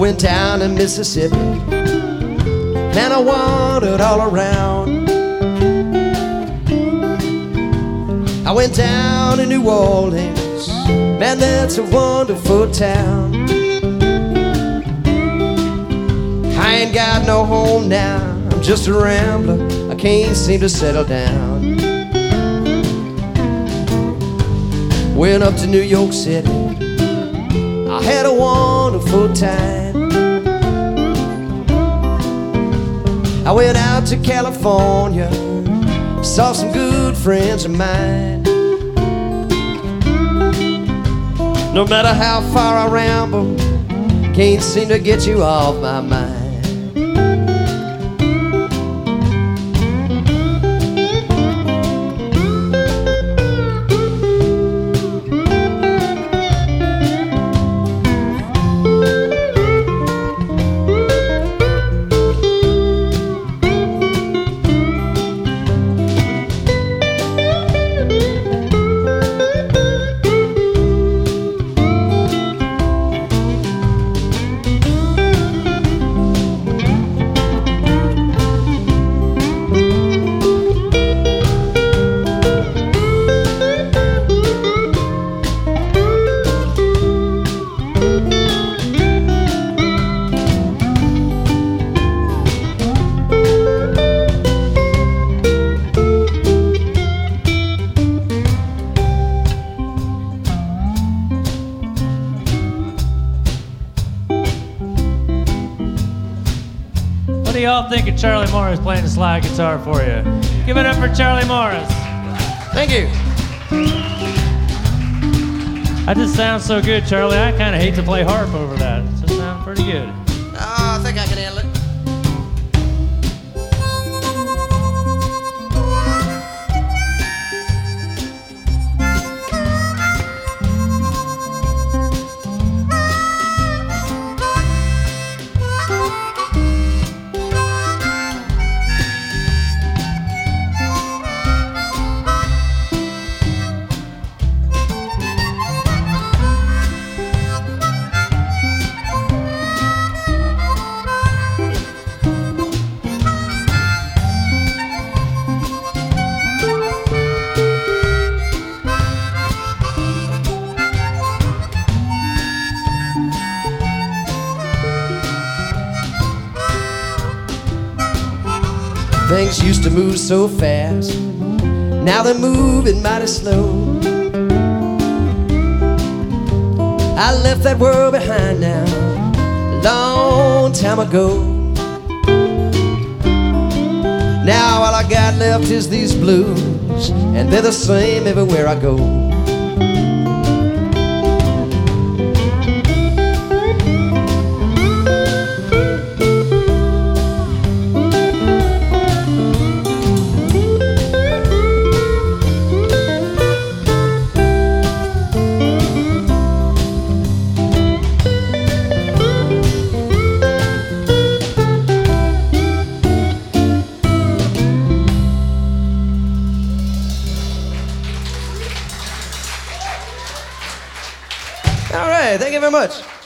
went down to Mississippi, and I wandered all around. I went down to New Orleans, man, that's a wonderful town. I ain't got no home now, I'm just a rambler, I can't seem to settle down. Went up to New York City, I had a wonderful time. I went out to California, saw some good friends of mine. No matter how far I ramble, can't seem to get you off my mind. What do y'all think of Charlie Morris playing the slide guitar for you? Give it up for Charlie Morris. Thank you. That just sounds so good, Charlie. I kind of hate to play harp over that. It just sounds pretty good. Oh, I think I can handle it. Things used to move so fast, now they're moving mighty slow. I left that world behind now, a long time ago. Now all I got left is these blues, and they're the same everywhere I go. All right, thank you very much.